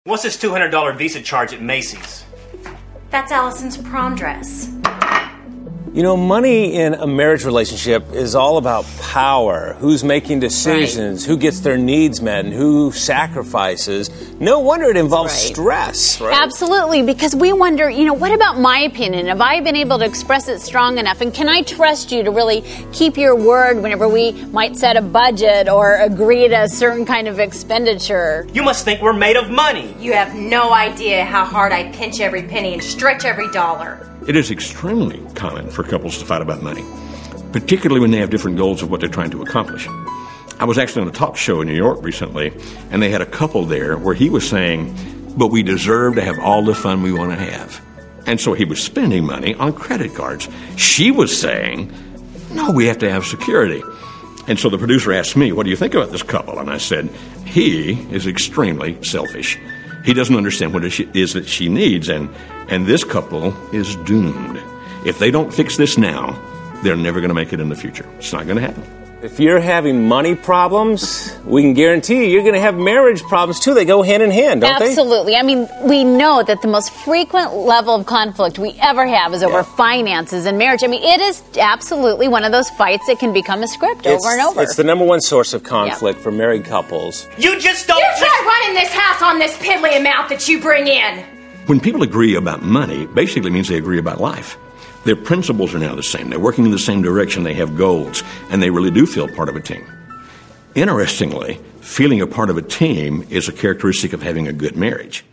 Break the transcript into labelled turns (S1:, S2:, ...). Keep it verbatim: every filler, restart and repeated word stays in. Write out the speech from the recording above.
S1: What's this two hundred dollars Visa charge at Macy's?
S2: That's Allison's prom dress.
S3: You know, money in a marriage relationship is all about power. Who's making decisions, right. Who gets their needs met, and who sacrifices. No wonder it involves right. stress, right?
S4: Absolutely, because we wonder, you know, what about my opinion? Have I been able to express it strong enough? And can I trust you to really keep your word whenever we might set a budget or agree to a certain kind of expenditure?
S1: You must think we're made of money.
S2: You have no idea how hard I pinch every penny and stretch every dollar.
S5: It is extremely common for couples to fight about money, particularly when they have different goals of what they're trying to accomplish. I was actually on a talk show in New York recently, and they had a couple there where he was saying, but we deserve to have all the fun we want to have. And so he was spending money on credit cards. She was saying, no, we have to have security. And so the producer asked me, what do you think about this couple? And I said, he is extremely selfish. He doesn't understand what it is that she needs, and, and this couple is doomed. If they don't fix this now, they're never going to make it in the future. It's not going to happen.
S3: If you're having money problems, we can guarantee you you're going to have marriage problems too. They go hand in hand, don't
S4: Absolutely.
S3: they? Absolutely.
S4: I mean, we know that the most frequent level of conflict we ever have is over
S3: yeah.
S4: finances and marriage. I mean, it is absolutely one of those fights that can become a script
S3: it's,
S4: over and over.
S3: It's the number one source of conflict
S4: yeah.
S3: for married couples.
S1: You just don't...
S2: You try running this house on this piddly amount that you bring in.
S5: When people agree about money, basically means they agree about life. Their principles are now the same. They're working in the same direction. They have goals, and they really do feel part of a team. Interestingly, feeling a part of a team is a characteristic of having a good marriage.